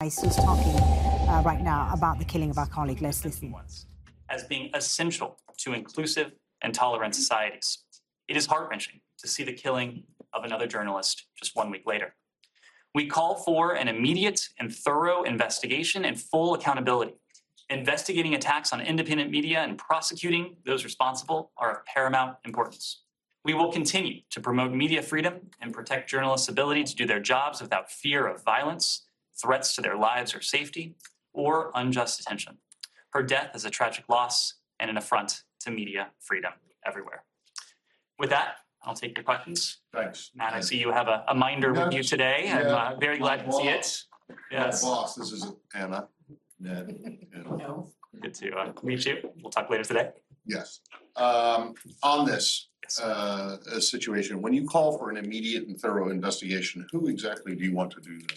Who's talking right now about the killing of our colleague. Let's listen. As being essential to inclusive and tolerant societies. It is heart-wrenching to see the killing of another journalist just 1 week later. We call for an immediate and thorough investigation and full accountability. Investigating attacks on independent media and prosecuting those responsible are of paramount importance. We will continue to promote media freedom and protect journalists' ability to do their jobs without fear of violence, threats to their lives or safety, or unjust detention. Her death is a tragic loss and an affront to media freedom everywhere. With that, I'll take your questions. Thanks. Matt, I see you have a minder with you today. Yeah. I'm very glad to see it. Yes. My boss, this is Anna. Ned. No. Good to meet you. We'll talk later today. Yes. On this Yes. situation, when you call for an immediate and thorough investigation, who exactly do you want to do that?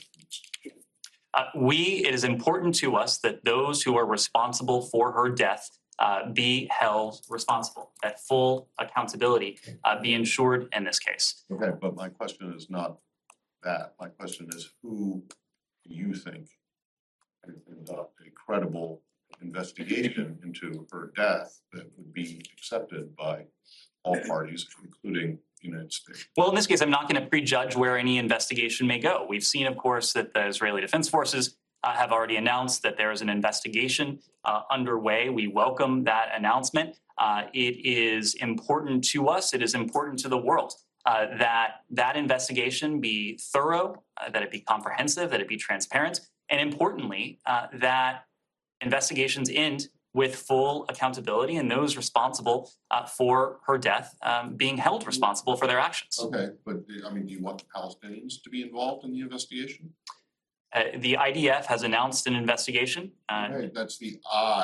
It is important to us that those who are responsible for her death be held responsible, that full accountability be ensured in this case. Okay, but my question is not that. My question is, who do you think can conduct a credible investigation into her death that would be accepted by all parties, including the United States? Well, in this case, I'm not going to prejudge where any investigation may go. We've seen, of course, that the Israeli Defense Forces have already announced that there is an investigation underway. We welcome that announcement. It is important to us. It is important to the world that investigation be thorough, that it be comprehensive, that it be transparent, and importantly, that investigations end with full accountability and those responsible for her death being held responsible for their actions. Okay, but I mean, do you want the Palestinians to be involved in the investigation? The IDF has announced an investigation. Okay, that's the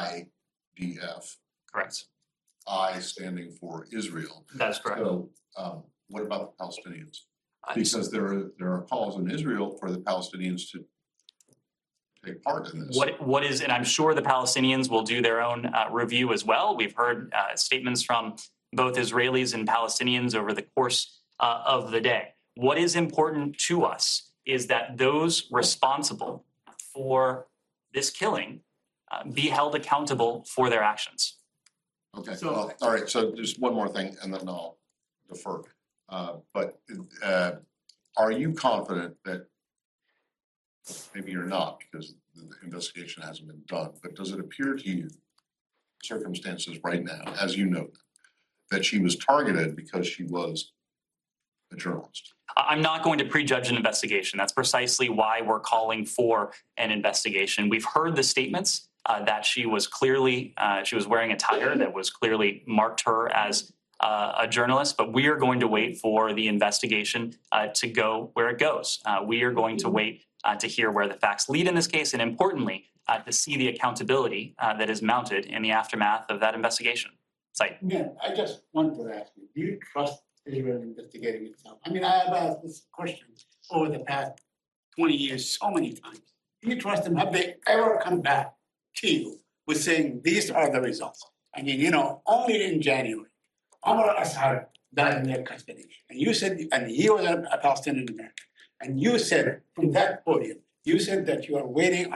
IDF. Correct. I standing for Israel. That is correct. So, what about the Palestinians? Because there are calls in Israel for the Palestinians to take part in this. What is, and I'm sure the Palestinians will do their own review as well. We've heard statements from both Israelis and Palestinians over the course of the day. What is important to us is that those responsible for this killing be held accountable for their actions. Okay, well, all right, so there's one more thing and then I'll defer. But are you confident that, maybe you're not because the investigation hasn't been done, but does it appear to you, circumstances right now, as you know, that she was targeted because she was a journalist? I'm not going to prejudge an investigation. That's precisely why we're calling for an investigation. We've heard the statements that she was clearly, she was wearing attire that was clearly marked her as a journalist, but we are going to wait for the investigation to go where it goes. We are going to wait to hear where the facts lead in this case, and importantly, to see the accountability that is mounted in the aftermath of that investigation. Yeah, I just want to ask you, do you trust Israel investigating itself? I mean, I have asked this question over the past 20 years so many times. Do you trust them? Have they ever come back to you with saying, these are the results? I mean, you know, only in January, Omar Assad died in their custody. And you said, and he was a Palestinian American. And you said from that podium, you said that you are waiting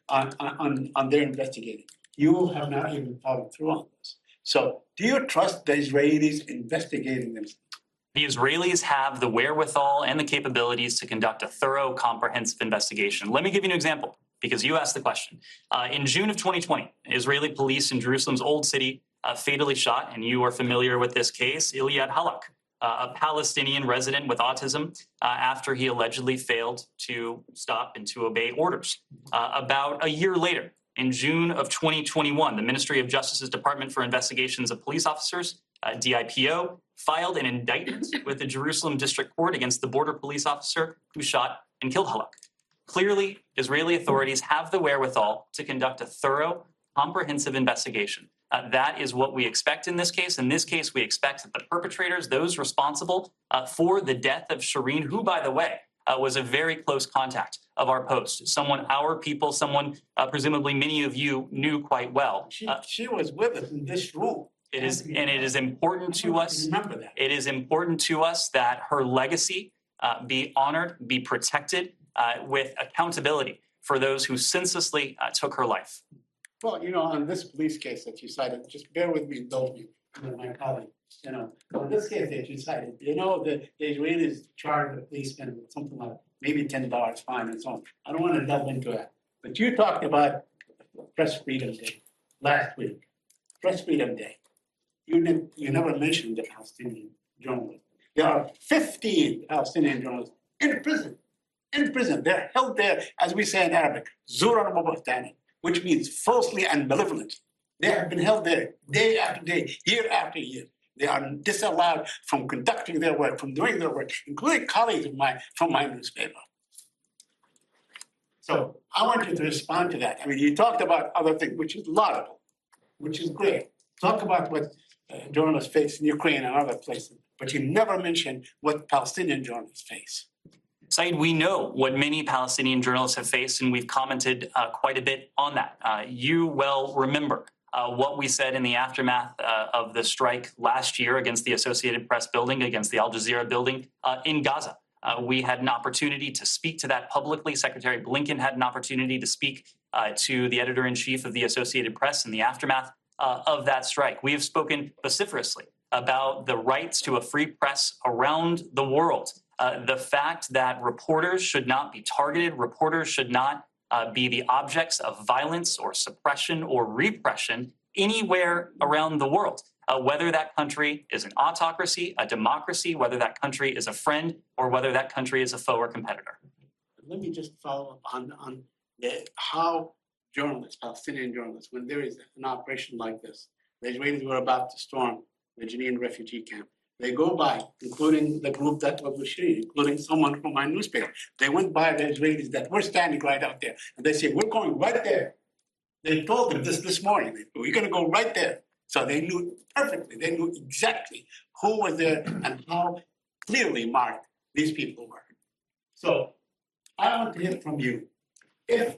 on their investigating. You have not even followed through on this. So do you trust the Israelis investigating themselves? The Israelis have the wherewithal and the capabilities to conduct a thorough, comprehensive investigation. Let me give you an example, because you asked the question. In June of 2020, Israeli police in Jerusalem's Old City fatally shot, and you are familiar with this case, Iliad Halak, a Palestinian resident with autism, after he allegedly failed to stop and to obey orders. About a year later, in June of 2021, the Ministry of Justice's Department for Investigations of Police Officers, DIPO, filed an indictment with the Jerusalem District Court against the border police officer who shot and killed Halak. Clearly, Israeli authorities have the wherewithal to conduct a thorough, comprehensive investigation. That is what we expect in this case. In this case, we expect that the perpetrators, those responsible for the death of Shireen, who, by the way, was a very close contact of our post, someone, our people, someone presumably many of you knew quite well. She was with us in this room. It is important to us. Remember that. It is important to us that her legacy be honored, be protected with accountability. for those who senselessly took her life. Well, on this police case that you cited, just bear with me, indulge me, my colleague, on this case that you cited, the Israelis charged the policeman with something like maybe $10 fine and so on. I don't want to delve into that. But you talked about Press Freedom Day last week. Press Freedom Day. You never mentioned the Palestinian journalists. There are 15 Palestinian journalists in prison. In prison. They're held there, as we say in Arabic, Zuran Mubahtani, which means falsely and malevolently. They have been held there day after day, year after year. They are disallowed from conducting their work, from doing their work, including colleagues of mine from my newspaper. So I want you to respond to that. I mean, you talked about other things, which is laudable, which is great. Talk about what journalists face in Ukraine and other places, but you never mention what Palestinian journalists face. Saeed, we know what many Palestinian journalists have faced, and we've commented quite a bit on that. You well remember what we said in the aftermath of the strike last year against the Associated Press building, against the Al Jazeera building in Gaza. We had an opportunity to speak to that publicly. Secretary Blinken had an opportunity to speak to the editor-in-chief of the Associated Press in the aftermath of that strike. We have spoken vociferously about the rights to a free press around the world. The fact that reporters should not be targeted, reporters should not be the objects of violence or suppression or repression anywhere around the world, whether that country is an autocracy, a democracy, whether that country is a friend, or whether that country is a foe or competitor. Let me just follow up on how journalists, Palestinian journalists, when there is an operation like this, the Israelis were about to storm the Jenin refugee camp. They go by, including the group that was shooting, including someone from my newspaper. They went by the Israelis that were standing right out there, and they said, "We're going right there." They told them this morning, "We're going to go right there." So they knew perfectly. They knew exactly who was there and how clearly marked these people were. So I want to hear from you. If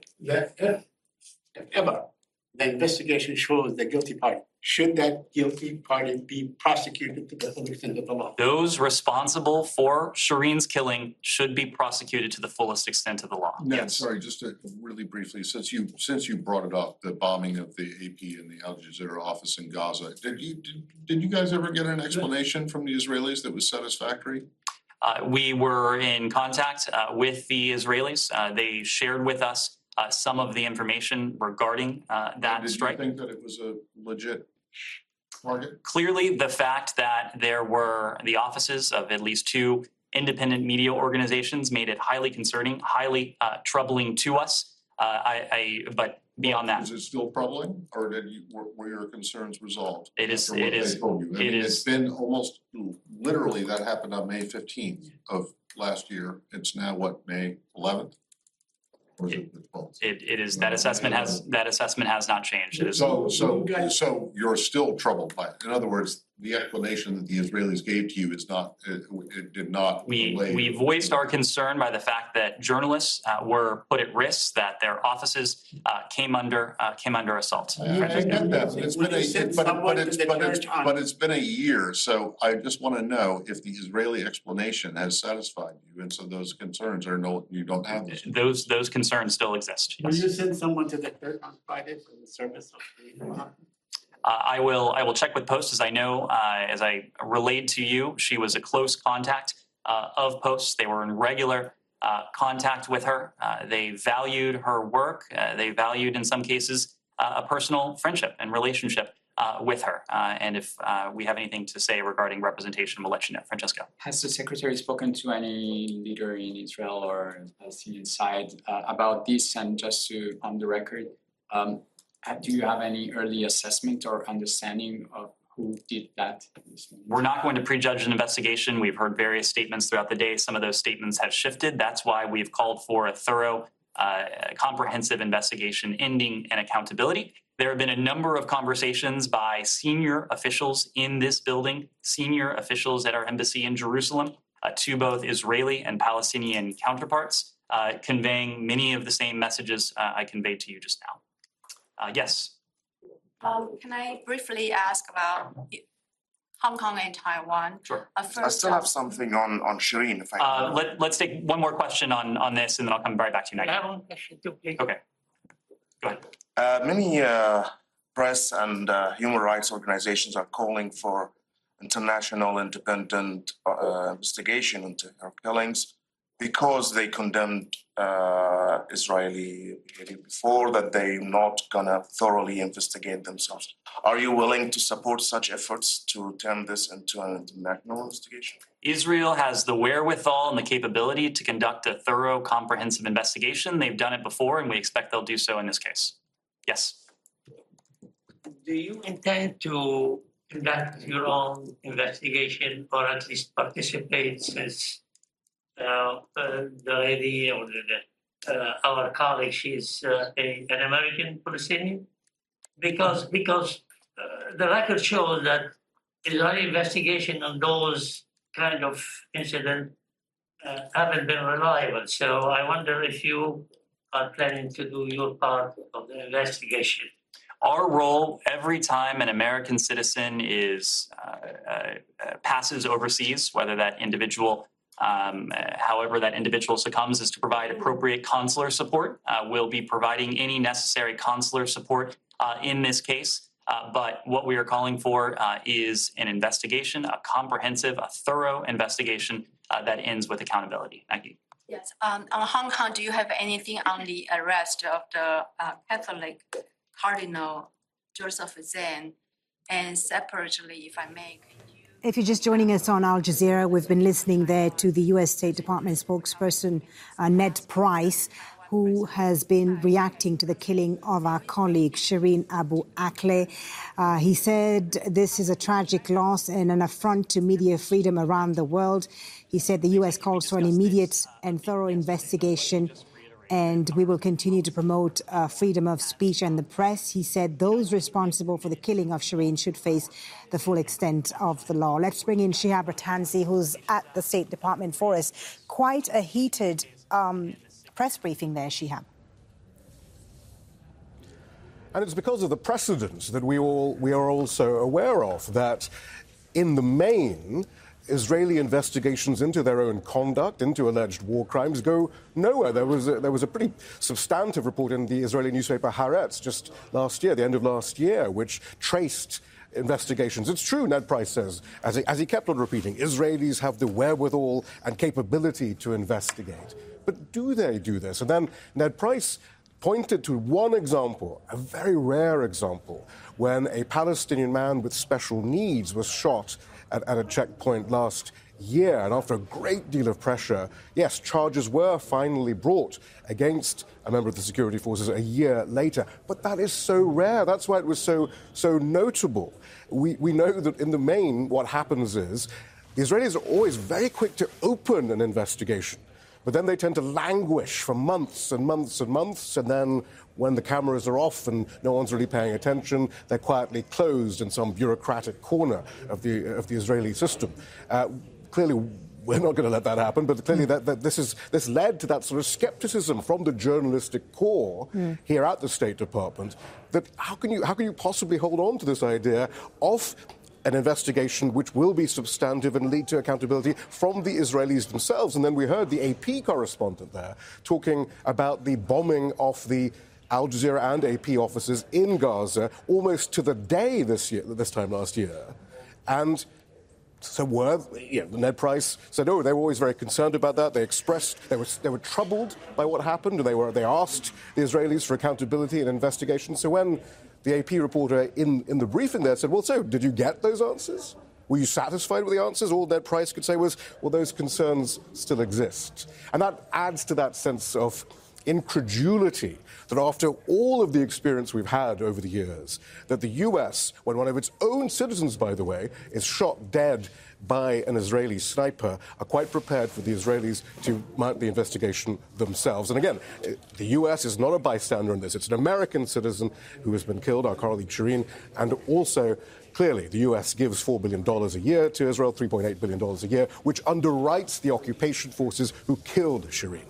ever the investigation shows the guilty party, should that guilty party be prosecuted to the full extent of the law? Those responsible for Shireen's killing should be prosecuted to the fullest extent of the law. Ned, sorry, just to really briefly, since you brought it up, the bombing of the AP and the Al Jazeera office in Gaza, did you guys ever get an explanation from the Israelis that was satisfactory? We were in contact with the Israelis. They shared with us some of the information regarding that strike. Did you think that it was a legit target? Clearly, the fact that there were the offices of at least two independent media organizations made it highly concerning, highly troubling to us. But beyond that, is it still troubling, or were your concerns resolved? It is. After what It is. they told you? I mean, it's been almost literally that happened on May 15th of last year. It's now what, May 11th? Or is it the 12th? It is. That assessment has not changed. It is. So you're still troubled by it. In other words, the explanation that the Israelis gave to you is not, it did not. We voiced our concern by the fact that journalists were put at risk, that their offices came under assault. I get that. It's been a year, so I just want to know if the Israeli explanation has satisfied you, and so those concerns are you don't have those. Those concerns still exist. Will Yes. you send someone to the court on Friday for the service of the I will check with Post, as I know, as I relayed to you, she was a close contact of Post. They were in regular contact with her. They valued her work. They valued, in some cases, a personal friendship and relationship with her. And if we have anything to say regarding representation, we'll let you know. Francesco. Has the secretary spoken to any leader in Israel or Palestinian side about this? And just to, on the record, do you have any early assessment or understanding of who did that? We're not going to prejudge an investigation. We've heard various statements throughout the day. Some of those statements have shifted. That's why we've called for a thorough, comprehensive investigation ending in accountability. There have been a number of conversations by senior officials in this building, senior officials at our embassy in Jerusalem, to both Israeli and Palestinian counterparts, conveying many of the same messages I conveyed to you just now. Yes. Can I briefly ask about Hong Kong and Taiwan. Sure. I still have something on Shireen, if I can. Let's take one more question on this, and then I'll come right back to you, I Nagin. have one question too, please. Okay. Go ahead. Many press and human rights organizations are calling for international independent investigation into her killings because they condemned Israeli behavior before, that they're not gonna thoroughly investigate themselves. Are you willing to support such efforts to turn this into an international investigation? Israel has the wherewithal and the capability to conduct a thorough, comprehensive investigation. They've done it before, and we expect they'll do so in this case. Yes. Do you intend to conduct your own investigation or at least participate, since the lady or our colleague, she's an American Palestinian? Because the record shows that Israeli investigation on those kind of incidents haven't been reliable. So I wonder if you are planning to do your part of the investigation. Our role every time an American citizen passes overseas, whether that individual, however that individual succumbs, is to provide appropriate consular support. We'll be providing any necessary consular support in this case. But what we are calling for is an investigation, a comprehensive, a thorough investigation that ends with accountability. Thank you. Yes. On Hong Kong, do you have anything on the arrest of the Catholic Cardinal Joseph Zen? And separately, if I may, if you're just joining us on Al Jazeera, we've been listening there to the U.S. State Department spokesperson, Ned Price, who has been reacting to the killing of our colleague, Shireen Abu Akleh. He said this is a tragic loss and an affront to media freedom around the world. He said the U.S. calls for an immediate and thorough investigation, and we will continue to promote freedom of speech and the press. He said those responsible for the killing of Shireen should face the full extent of the law. Let's bring in Shihab Rattanzi, who's at the State Department for us. Quite a heated press briefing there, Shihab. And it's because of the precedents that we are also aware of, that in the main, Israeli investigations into their own conduct, into alleged war crimes, go nowhere. There was a pretty substantive report in the Israeli newspaper Haaretz just last year, the end of last year, which traced investigations. It's true, Ned Price says, as he kept on repeating, Israelis have the wherewithal and capability to investigate. But do they do this? And then Ned Price pointed to one example, a very rare example, when a Palestinian man with special needs was shot at a checkpoint last year. And after a great deal of pressure, yes, charges were finally brought against a member of the security forces a year later. But that is so rare. That's why it was so notable. We know that in the main, what happens is the Israelis are always very quick to open an investigation. But then they tend to languish for months and months and months, and then when the cameras are off and no one's really paying attention, they're quietly closed in some bureaucratic corner of the Israeli system. Clearly, we're not going to let that happen, but clearly this led to that sort of skepticism from the journalistic core here at the State Department, that how can you possibly hold on to this idea of an investigation which will be substantive and lead to accountability from the Israelis themselves. And then we heard the AP correspondent there talking about the bombing of the Al Jazeera and AP offices in Gaza almost to the day this time last year. And so Ned Price said, they were always very concerned about that. They expressed, they were troubled by what happened, and they asked the Israelis for accountability and investigation. So when the AP reporter in the briefing there said, well, so did you get those answers? Were you satisfied with the answers? All Ned Price could say was, well, those concerns still exist. And that adds to that sense of incredulity that after all of the experience we've had over the years, that the US, when one of its own citizens, by the way, is shot dead by an Israeli sniper, are quite prepared for the Israelis to mount the investigation themselves. And again, the US is not a bystander in this. It's an American citizen who has been killed, our colleague Shireen, and also clearly the US gives $4 billion a year to Israel, $3.8 billion a year, which underwrites the occupation forces who killed Shireen.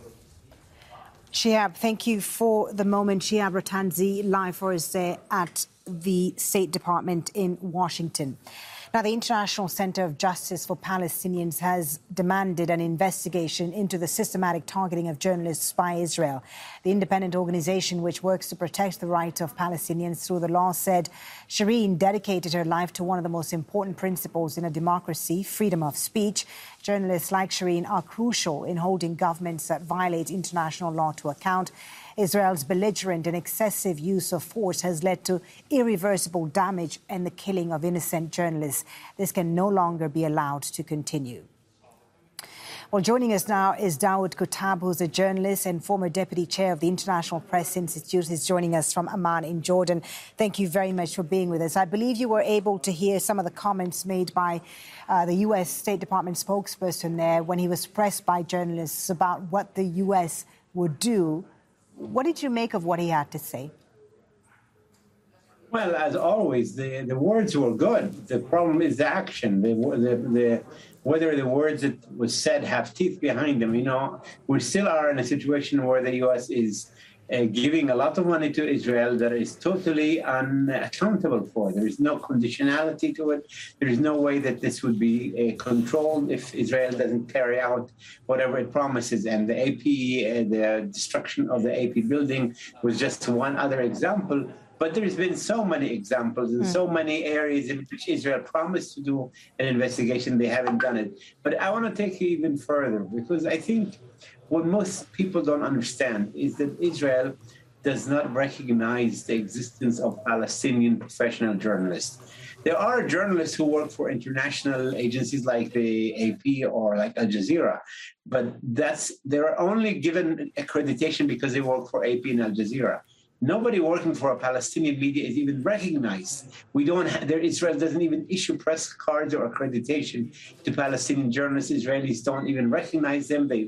Shihab, thank you for the moment. Shihab Rattanzi live for us there at the State Department in Washington. Now, the International Center of Justice for Palestinians has demanded an investigation into the systematic targeting of journalists by Israel. The independent organization, which works to protect the rights of Palestinians through the law, said Shireen dedicated her life to one of the most important principles in a democracy, freedom of speech. Journalists like Shireen are crucial in holding governments that violate international law to account. Israel's belligerent and excessive use of force has led to irreversible damage and the killing of innocent journalists. This can no longer be allowed to continue. Well, joining us now is Dawood Kuttab, who's a journalist and former deputy chair of the International Press Institute. He's joining us from Amman in Jordan. Thank you very much for being with us. I believe you were able to hear some of the comments made by the U.S. State Department spokesperson there when he was pressed by journalists about what the U.S. would do. What did you make of what he had to say? Well, as always, the words were good. The problem is the action. Whether the words that was said have teeth behind them. You know, we still are in a situation where the U.S. is giving a lot of money to Israel that is totally unaccountable for. There is no conditionality to it. There is no way that this would be controlled if Israel doesn't carry out whatever it promises. And the AP, the destruction of the AP building was just one other example. But there's been so many examples in so many areas in which Israel promised to do an investigation. They haven't done it. But I want to take it even further, because I think what most people don't understand is that Israel does not recognize the existence of Palestinian professional journalists. There are journalists who work for international agencies like the AP or like Al Jazeera, but they're only given accreditation because they work for AP and Al Jazeera. Nobody working for a Palestinian media is even recognized. Israel doesn't even issue press cards or accreditation to Palestinian journalists. Israelis don't even recognize them. They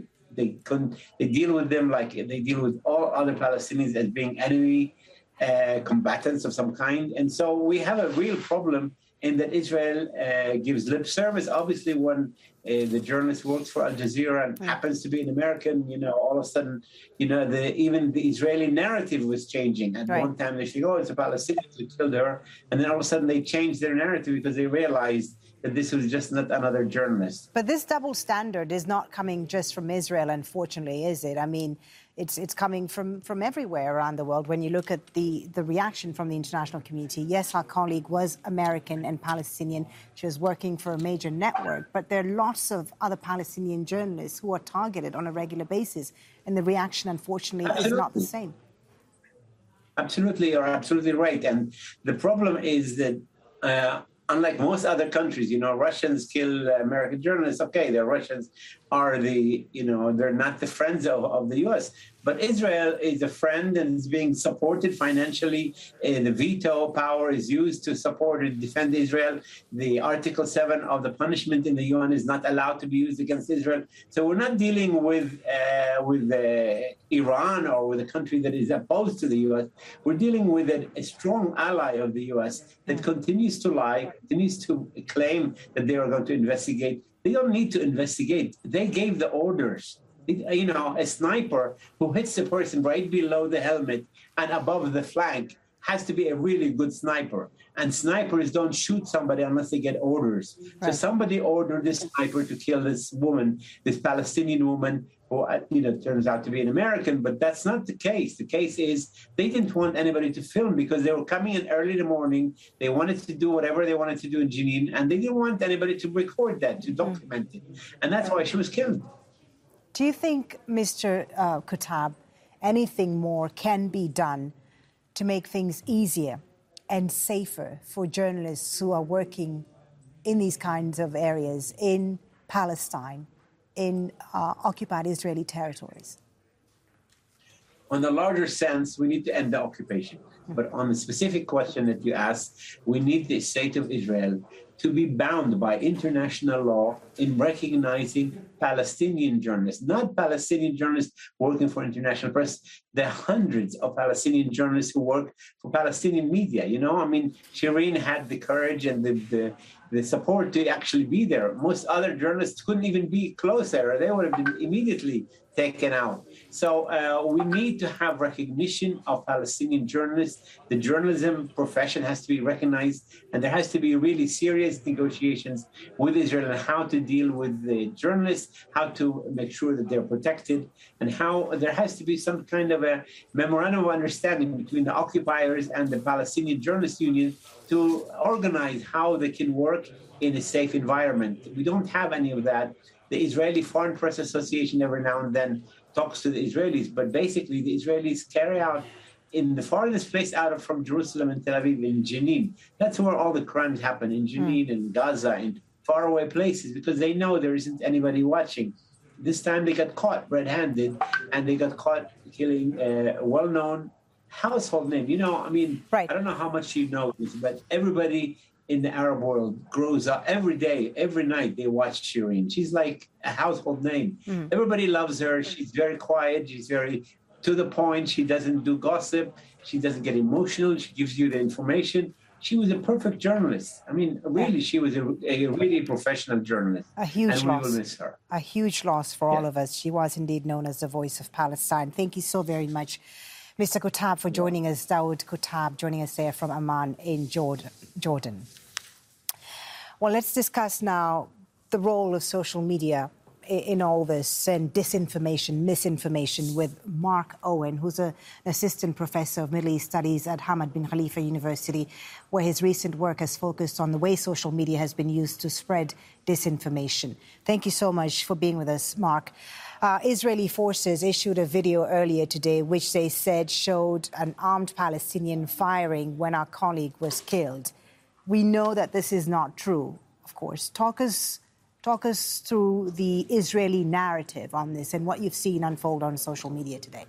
deal with them like they deal with all other Palestinians as being enemy combatants of some kind. And so we have a real problem in that Israel gives lip service. Obviously, when the journalist works for Al Jazeera and happens to be an American, you know, all of a sudden, you know, even the Israeli narrative was changing. At one time, they said, oh, it's a Palestinian who killed her. And then all of a sudden, they changed their narrative because they realized that this was just not another journalist. But this double standard is not coming just from Israel, unfortunately, is it? I mean, it's coming from everywhere around the world. When you look at the reaction from the international community, yes, our colleague was American and Palestinian. She was working for a major network. But there are lots of other Palestinian journalists who are targeted on a regular basis. And the reaction, unfortunately, is not the same. Absolutely, you're absolutely right. And the problem is that unlike most other countries, you know, Russians kill American journalists. Okay, the Russians are they're not the friends of the U.S. But Israel is a friend and is being supported financially. The veto power is used to support and defend Israel. The Article 7 of the punishment in the UN is not allowed to be used against Israel. So we're not dealing with Iran or with a country that is opposed to the U.S. We're dealing with a strong ally of the U.S. that continues to lie, continues to claim that they are going to investigate. They don't need to investigate. They gave the orders. You know, a sniper who hits the person right below the helmet and above the flank has to be a really good sniper. And snipers don't shoot somebody unless they get orders. Right. So somebody ordered this sniper to kill this woman, this Palestinian woman, who, turns out to be an American, but that's not the case. The case is they didn't want anybody to film because they were coming in early in the morning. They wanted to do whatever they wanted to do in Jenin, and they didn't want anybody to record that, to document it. And that's why she was killed. Do you think, Mr. Kuttab, anything more can be done to make things easier and safer for journalists who are working in these kinds of areas in Palestine, in occupied Israeli territories? On the larger sense, we need to end the occupation. But on the specific question that you asked, we need the state of Israel to be bound by international law in recognizing Palestinian journalists, not Palestinian journalists working for international press. There are hundreds of Palestinian journalists who work for Palestinian media. You know, I mean, Shireen had the courage and the support to actually be there. Most other journalists couldn't even be close there. They would have been immediately taken out. So we need to have recognition of Palestinian journalists. The journalism profession has to be recognized, and there has to be really serious negotiations with Israel on how to deal with the journalists, how to make sure that they're protected, and how there has to be some kind of a memorandum of understanding between the occupiers and the Palestinian Journalists Union to organize how they can work in a safe environment. We don't have any of that. The Israeli Foreign Press Association every now and then talks to the Israelis, but basically the Israelis carry out in the farthest place from Jerusalem and Tel Aviv, in Jenin. That's where all the crimes happen, in Jenin and Gaza, in faraway places, because they know there isn't anybody watching. This time they got caught red-handed, and they got caught killing a well-known household name. You know, I mean, I don't know how much you know this, but everybody in the Arab world grows up every day, every night they watch Shireen. She's like a household name. Everybody loves her. She's very quiet. She's very to the point. She doesn't do gossip. She doesn't get emotional. She gives you the information. She was a perfect journalist. I mean, really, she was a really professional journalist. A huge loss. We will miss her. A huge loss for all of us. She was indeed known as the voice of Palestine. Thank you so very much, Mr. Kutab, for joining us. Dawood Kutab joining us there from Amman in Jordan. Well, let's discuss now the role of social media in all this and disinformation, misinformation with Mark Owen, who's an assistant professor of Middle East Studies at Hamad bin Khalifa University, where his recent work has focused on the way social media has been used to spread disinformation. Thank you so much for being with us, Mark. Israeli forces issued a video earlier today which they said showed an armed Palestinian firing when our colleague was killed. We know that this is not true, of course. Talk us through the Israeli narrative on this and what you've seen unfold on social media today.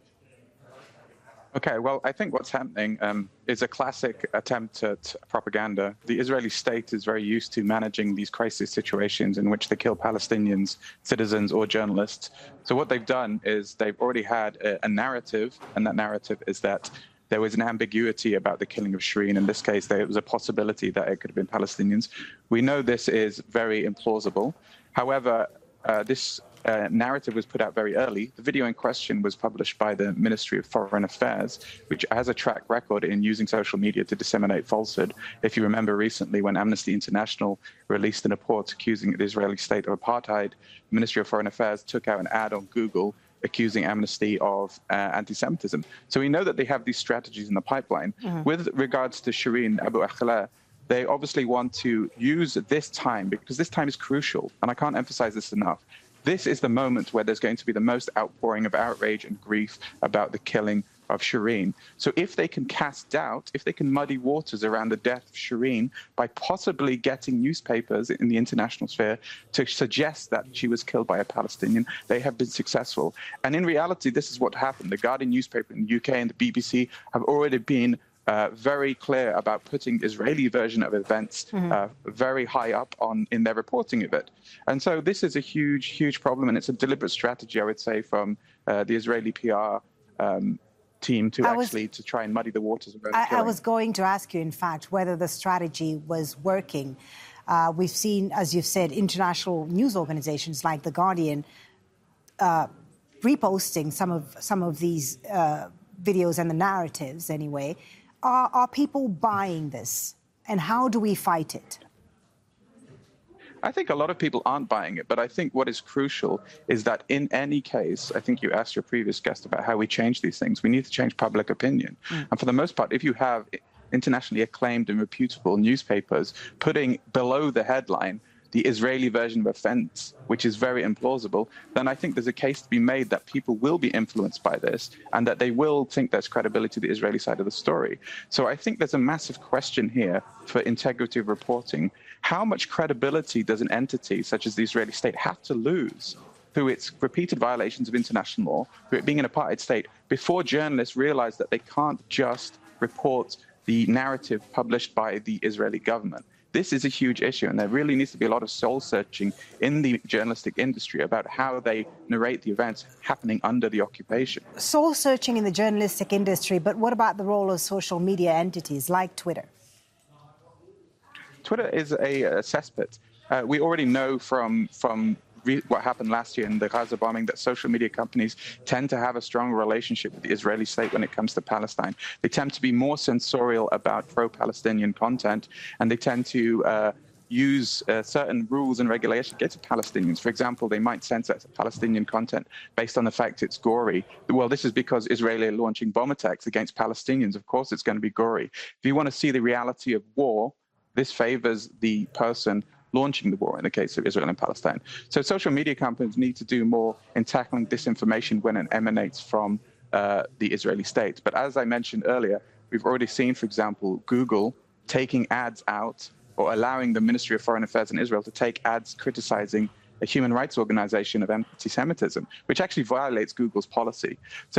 Okay, well, I think what's happening is a classic attempt at propaganda. The Israeli state is very used to managing these crisis situations in which they kill Palestinians, citizens, or journalists. So what they've done is they've already had a narrative, and that narrative is that there was an ambiguity about the killing of Shireen. In this case, there was a possibility that it could have been Palestinians. We know this is very implausible. However, this narrative was put out very early. The video in question was published by the Ministry of Foreign Affairs, which has a track record in using social media to disseminate falsehood. If you remember recently when Amnesty International released a report accusing the Israeli state of apartheid, the Ministry of Foreign Affairs took out an ad on Google accusing Amnesty of anti-Semitism. So we know that they have these strategies in the pipeline. With regards to Shireen Abu Akleh, they obviously want to use this time, because this time is crucial, and I can't emphasize this enough. This is the moment where there's going to be the most outpouring of outrage and grief about the killing of Shireen. So if they can cast doubt, if they can muddy waters around the death of Shireen by possibly getting newspapers in the international sphere to suggest that she was killed by a Palestinian, they have been successful. And in reality, this is what happened. The Guardian newspaper in the UK and the BBC have already been very clear about putting the Israeli version of events very high up in their reporting of it. And so this is a huge, huge problem, and it's a deliberate strategy, I would say, from the Israeli PR team to try and muddy the waters. I was going to ask you, in fact, whether the strategy was working. We've seen, as you've said, international news organizations like The Guardian reposting some of these videos and the narratives anyway. Are people buying this? And how do we fight it? I think a lot of people aren't buying it, but I think what is crucial is that in any case, I think you asked your previous guest about how we change these things. We need to change public opinion. And for the most part, if you have internationally acclaimed and reputable newspapers putting below the headline the Israeli version of events, which is very implausible, then I think there's a case to be made that people will be influenced by this and that they will think there's credibility to the Israeli side of the story. So I think there's a massive question here for integrity of reporting. How much credibility does an entity such as the Israeli state have to lose through its repeated violations of international law, through it being an apartheid state, before journalists realize that they can't just report the narrative published by the Israeli government? This is a huge issue, and there really needs to be a lot of soul-searching in the journalistic industry about how they narrate the events happening under the occupation. Soul-searching in the journalistic industry, but what about the role of social media entities like Twitter? Twitter is a cesspit. We already know from what happened last year in the Gaza bombing, that social media companies tend to have a strong relationship with the Israeli state when it comes to Palestine. They tend to be more censorial about pro-Palestinian content, and they tend to use certain rules and regulations against Palestinians. For example, they might censor Palestinian content based on the fact it's gory. Well, this is because Israeli are launching bomb attacks against Palestinians. Of course, it's going to be gory. If you want to see the reality of war, this favors the person launching the war in the case of Israel and Palestine. So social media companies need to do more in tackling disinformation when it emanates from the Israeli state. But as I mentioned earlier, we've already seen, for example, Google taking ads out or allowing the Ministry of Foreign Affairs in Israel to take ads criticizing a human rights organization of anti-Semitism, which actually violates Google's policy. So